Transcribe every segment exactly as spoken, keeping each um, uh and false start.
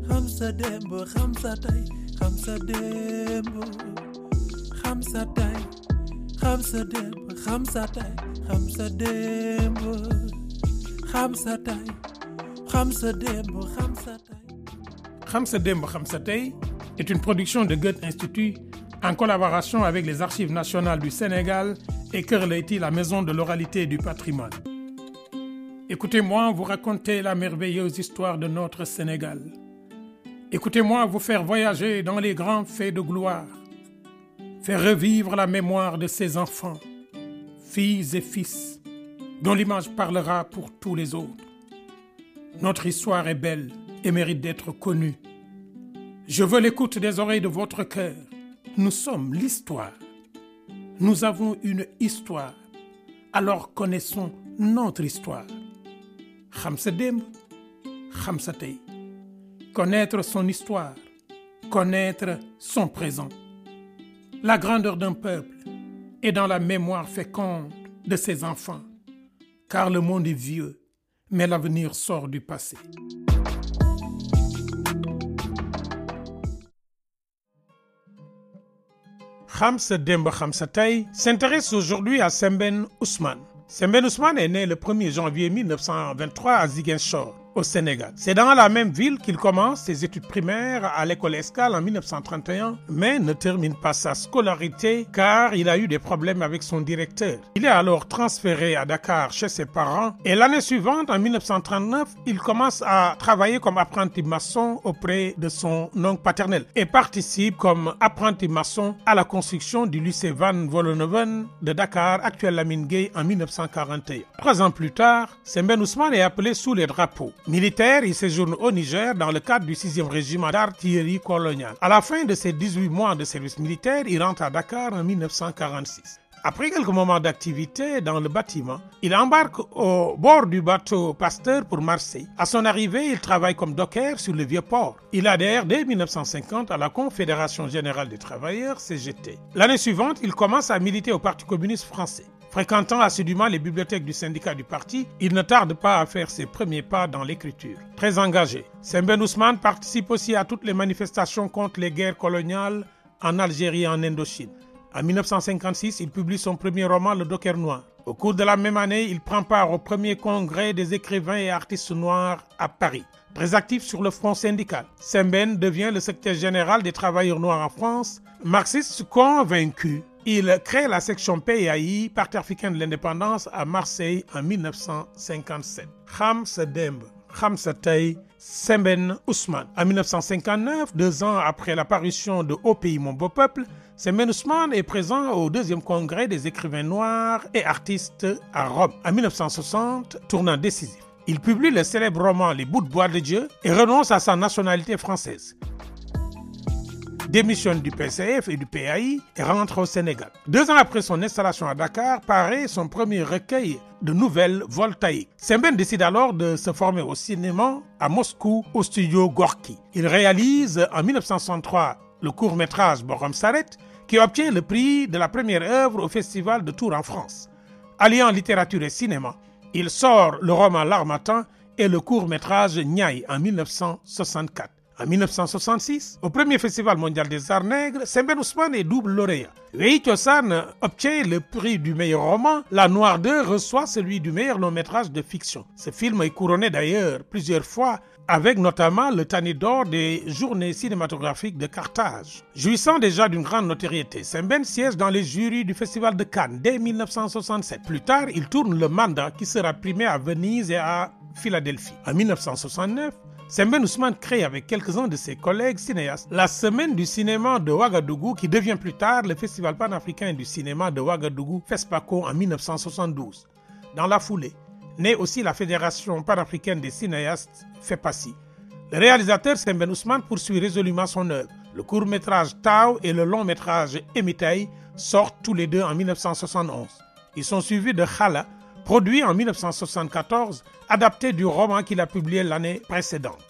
Khamsa Dembo, Khamsa Tay, Khamsa Dembo, Khamsa Tay, Khamsa Dembo, Khamsa Tay, Khamsa Dembo, Khamsa Tay, Khamsa Dembo, Khamsa Tay. Khamsa Dembo, Khamsa Tay est une production de Goethe Institut en collaboration avec les Archives nationales du Sénégal et Kër Leyti, la maison de l'oralité et du patrimoine. Écoutez-moi vous raconter la merveilleuse histoire de notre Sénégal. Écoutez-moi vous faire voyager dans les grands faits de gloire. Faire revivre la mémoire de ces enfants, filles et fils, dont l'image parlera pour tous les autres. Notre histoire est belle et mérite d'être connue. Je veux l'écoute des oreilles de votre cœur. Nous sommes l'histoire. Nous avons une histoire. Alors connaissons notre histoire. Khamsa Dembo, Khamsa Tay. Connaître son histoire, connaître son présent. La grandeur d'un peuple est dans la mémoire féconde de ses enfants, car le monde est vieux, mais l'avenir sort du passé. Khamsa Dembo, Khamsa Tay s'intéresse aujourd'hui à Sembène Ousmane. Sembène Ousmane est né le premier janvier mille neuf cent vingt-trois à Ziguinchor, au Sénégal. C'est dans la même ville qu'il commence ses études primaires à l'école Escale en mille neuf cent trente et un, mais ne termine pas sa scolarité car il a eu des problèmes avec son directeur. Il est alors transféré à Dakar chez ses parents et l'année suivante, en mille neuf cent trente-neuf, il commence à travailler comme apprenti maçon auprès de son oncle paternel et participe comme apprenti maçon à la construction du lycée Van Vollenhoven de Dakar, actuel Lamine Gueye, en mille neuf cent quarante et un. Trois ans plus tard, Sembène Ousmane est appelé sous les drapeaux. Militaire, il séjourne au Niger dans le cadre du sixième régiment d'artillerie coloniale. À la fin de ses dix-huit mois de service militaire, il rentre à Dakar en mille neuf cent quarante-six. Après quelques moments d'activité dans le bâtiment, il embarque au bord du bateau Pasteur pour Marseille. À son arrivée, il travaille comme docker sur le Vieux-Port. Il adhère dès mille neuf cent cinquante à la Confédération Générale des Travailleurs, C G T. L'année suivante, il commence à militer au Parti communiste français. Fréquentant assidûment les bibliothèques du syndicat du parti, il ne tarde pas à faire ses premiers pas dans l'écriture. Très engagé, Sembène Ousmane participe aussi à toutes les manifestations contre les guerres coloniales en Algérie et en Indochine. En mille neuf cent cinquante-six, il publie son premier roman, Le Docker Noir. Au cours de la même année, il prend part au premier congrès des écrivains et artistes noirs à Paris. Très actif sur le front syndical, Sembène devient le secrétaire général des travailleurs noirs en France. Marxiste convaincu, il crée la section P A I, Parti africain de l'indépendance, à Marseille en mille neuf cent cinquante-sept. Khamsa Dembo, Khamsa Tay, Sembène Ousmane. En mille neuf cent cinquante-neuf, deux ans après l'apparition de Au pays mon beau peuple, Sembène Ousmane est présent au deuxième congrès des écrivains noirs et artistes à Rome. En mille neuf cent soixante, tournant décisif, il publie le célèbre roman Les bouts de bois de Dieu et renonce à sa nationalité française. Démissionne du P C F et du P A I et rentre au Sénégal. Deux ans après son installation à Dakar, paraît son premier recueil de nouvelles voltaïques. Sembène décide alors de se former au cinéma à Moscou, au studio Gorky. Il réalise en mille neuf cent soixante-trois le court-métrage Borom Saret, qui obtient le prix de la première œuvre au Festival de Tours en France. Alliant littérature et cinéma, il sort le roman L'Harmattan et le court-métrage Niaï en mille neuf cent soixante-quatre. En mille neuf cent soixante-six, au premier Festival mondial des arts nègres, Sembène Ousmane est double lauréat. Wei Tiosan obtient le prix du meilleur roman. La Noire deux reçoit celui du meilleur long-métrage de fiction. Ce film est couronné d'ailleurs plusieurs fois, avec notamment le Tanit d'or des journées cinématographiques de Carthage. Jouissant déjà d'une grande notoriété, Sembène siège dans les jurys du Festival de Cannes dès mille neuf cent soixante-sept. Plus tard, il tourne Le Mandat, qui sera primé à Venise et à Philadelphie. En mille neuf cent soixante-neuf, Sembène Ousmane crée avec quelques-uns de ses collègues cinéastes la Semaine du cinéma de Ouagadougou, qui devient plus tard le Festival panafricain du cinéma de Ouagadougou, FESPACO, en mille neuf cent soixante-douze. Dans la foulée, naît aussi la Fédération panafricaine des cinéastes, FEPACI. Le réalisateur Sembène Ousmane poursuit résolument son œuvre. Le court-métrage Tao et le long-métrage Emitaï sortent tous les deux en mille neuf cent soixante-onze. Ils sont suivis de Khala, produit en mille neuf cent soixante-quatorze, adapté du roman qu'il a publié l'année précédente.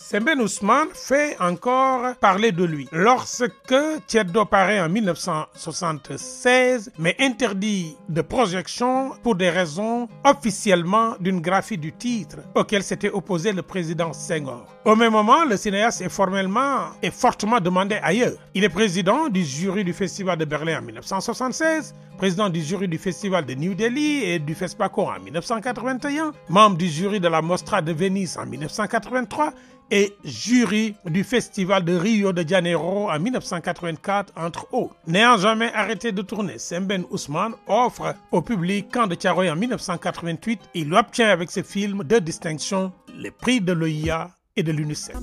Sembène Ousmane fait encore parler de lui. Lorsque Tcheddo paraît en mille neuf cent soixante-seize, mais interdit de projection pour des raisons officiellement d'une graphie du titre auquel s'était opposé le président Senghor. Au même moment, le cinéaste est formellement et fortement demandé ailleurs. Il est président du jury du Festival de Berlin en mille neuf cent soixante-seize, président du jury du Festival de New Delhi et du FESPACO en mille neuf cent quatre-vingt-un, membre du jury de la Mostra de Venise en mille neuf cent quatre-vingt-trois et jury du Festival de Rio de Janeiro en mille neuf cent quatre-vingt-quatre, entre autres. N'ayant jamais arrêté de tourner, Sembène Ousmane offre au public Camp de Thiaroye en mille neuf cent quatre-vingt-huit. Il obtient avec ce film deux distinctions, les prix de l'O I A et de l'UNICEF.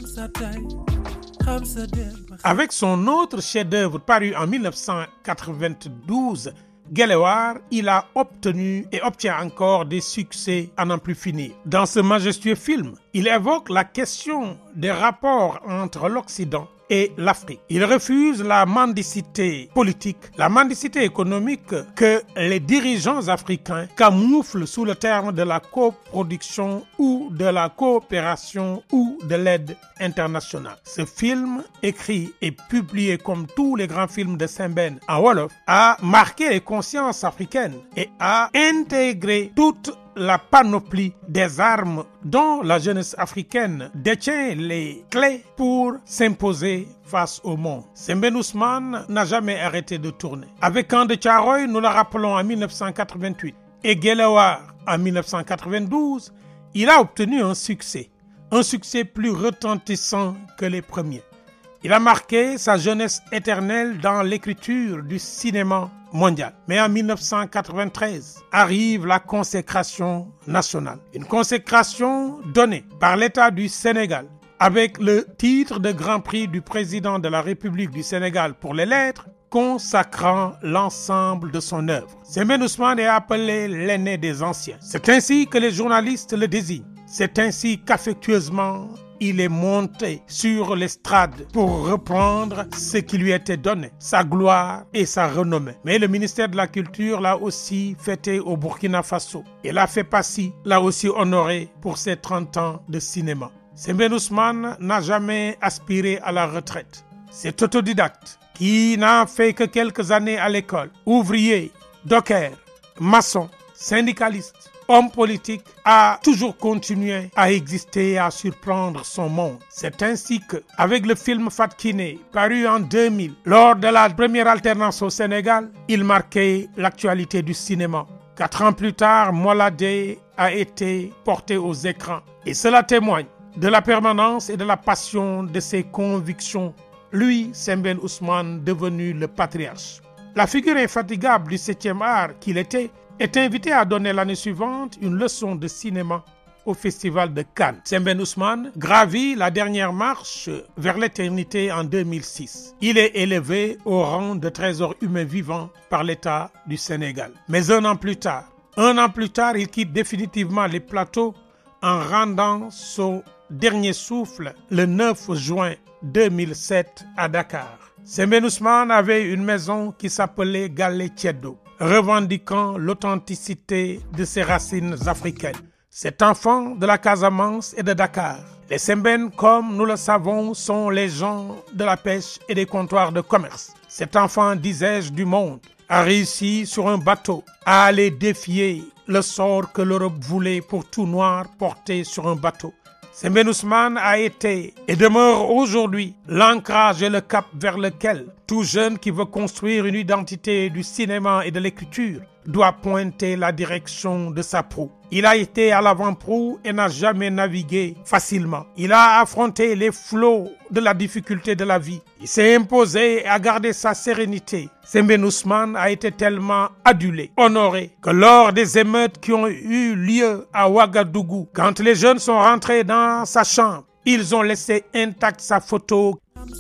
Avec son autre chef-d'œuvre paru en mille neuf cent quatre-vingt-douze, Guelewar, il a obtenu et obtient encore des succès à n'en plus finir. Dans ce majestueux film, il évoque la question des rapports entre l'Occident et l'Afrique. Il refuse la mendicité politique, la mendicité économique que les dirigeants africains camouflent sous le terme de la coproduction ou de la coopération ou de l'aide internationale. Ce film, écrit et publié comme tous les grands films de Sembène en Wolof, a marqué les consciences africaines et a intégré toute la panoplie des armes dont la jeunesse africaine détient les clés pour s'imposer face au monde. Sembène Ousmane n'a jamais arrêté de tourner. Avec Camp de Thiaroye, nous le rappelons en mille neuf cent quatre-vingt-huit, et Guelewar en mille neuf cent quatre-vingt-douze, il a obtenu un succès, un succès plus retentissant que les premiers. Il a marqué sa jeunesse éternelle dans l'écriture du cinéma mondial. Mais en mille neuf cent quatre-vingt-treize arrive la consécration nationale. Une consécration donnée par l'État du Sénégal avec le titre de Grand Prix du président de la République du Sénégal pour les lettres, consacrant l'ensemble de son œuvre. Sembène Ousmane est appelé l'aîné des anciens. C'est ainsi que les journalistes le désignent. C'est ainsi qu'affectueusement il est monté sur l'estrade pour reprendre ce qui lui était donné, sa gloire et sa renommée. Mais le ministère de la Culture l'a aussi fêté au Burkina Faso. Et la FEPACI l'a aussi honoré pour ses trente ans de cinéma. Sembène Ousmane n'a jamais aspiré à la retraite. C'est autodidacte qui n'a fait que quelques années à l'école. Ouvrier, docker, maçon, syndicaliste, homme politique, a toujours continué à exister et à surprendre son monde. C'est ainsi que, avec le film Fatkine, paru en deux mille, lors de la première alternance au Sénégal, il marquait l'actualité du cinéma. Quatre ans plus tard, Moladé a été porté aux écrans. Et cela témoigne de la permanence et de la passion de ses convictions. Lui, Sembène Ousmane, devenu le patriarche. La figure infatigable du septième art qu'il était, est invité à donner l'année suivante une leçon de cinéma au Festival de Cannes. Sembène Ousmane gravit la dernière marche vers l'éternité en deux mille six. Il est élevé au rang de trésor humain vivant par l'État du Sénégal. Mais un an plus tard, un an plus tard, il quitte définitivement les plateaux en rendant son dernier souffle le neuf juin deux mille sept à Dakar. Sembène Ousmane avait une maison qui s'appelait Galle Tcheddo, revendiquant l'authenticité de ses racines africaines. Cet enfant de la Casamance et de Dakar. Les Sembènes, comme nous le savons, sont les gens de la pêche et des comptoirs de commerce. Cet enfant, disais-je, du monde, a réussi sur un bateau à aller défier le sort que l'Europe voulait pour tout noir porté sur un bateau. Sembène Ousmane a été et demeure aujourd'hui l'ancrage et le cap vers lequel tout jeune qui veut construire une identité du cinéma et de l'écriture doit pointer la direction de sa proue. Il a été à l'avant-proue et n'a jamais navigué facilement. Il a affronté les flots de la difficulté de la vie. Il s'est imposé et a gardé sa sérénité. Sembène Ousmane a été tellement adulé, honoré, que lors des émeutes qui ont eu lieu à Ouagadougou, quand les jeunes sont rentrés dans sa chambre, ils ont laissé intacte sa photo.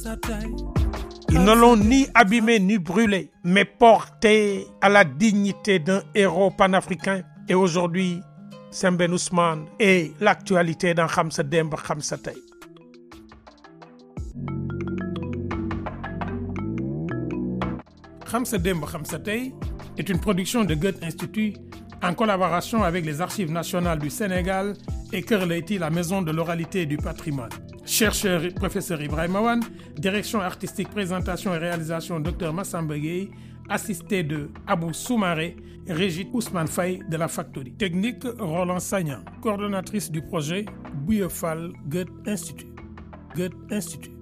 Ils ne l'ont ni abîmé ni brûlé, mais porté à la dignité d'un héros panafricain. Et aujourd'hui, Sembène Ousmane est l'actualité dans Khamsa Demba Khamsa Tay. Khamsa Demba Khamsa Tay est une production de Goethe Institut en collaboration avec les Archives nationales du Sénégal et Kër Leyti, la maison de l'oralité et du patrimoine. Chercheur et professeur Ibrahima Wane, direction artistique, présentation et réalisation Dr Massamba Gueye, assisté de Abou Soumaré, Régit Ousmane Faye de la Factory. Technique Roland Sagnan, coordonnatrice du projet Bouillefal Goethe Institut. Goethe Institut.